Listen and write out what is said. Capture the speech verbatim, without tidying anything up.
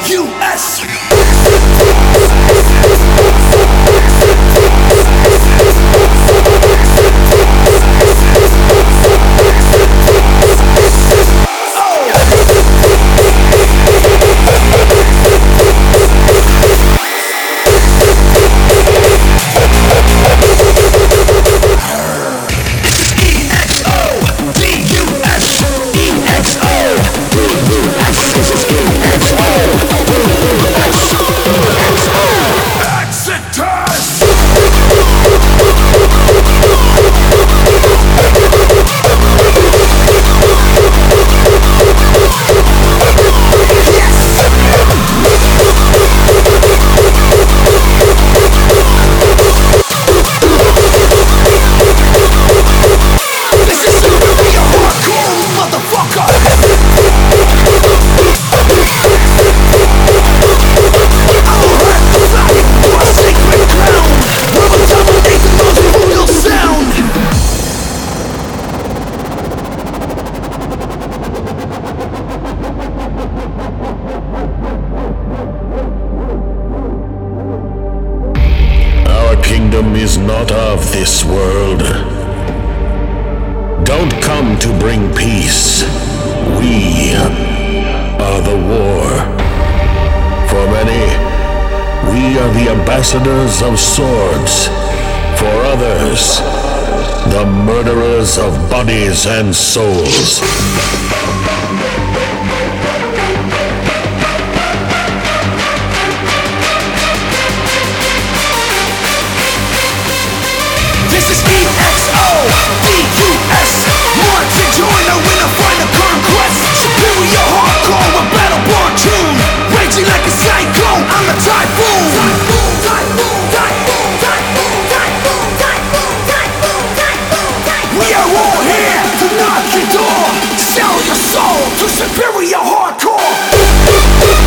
U S. Is not of this world. Don't come to bring peace. We are the war. For many, we are the ambassadors of swords. For others, the murderers of bodies and souls. This is E X O D U S. Want to join a winner, find a conquest. Superior hardcore with battle-born tune. Raging like a cyclone, I'm a typhoon. Typhoon, typhoon, typhoon, typhoon, typhoon, typhoon, typhoon, typhoon, typhoon. We are all here to knock your door. Sell your soul to superior hardcore.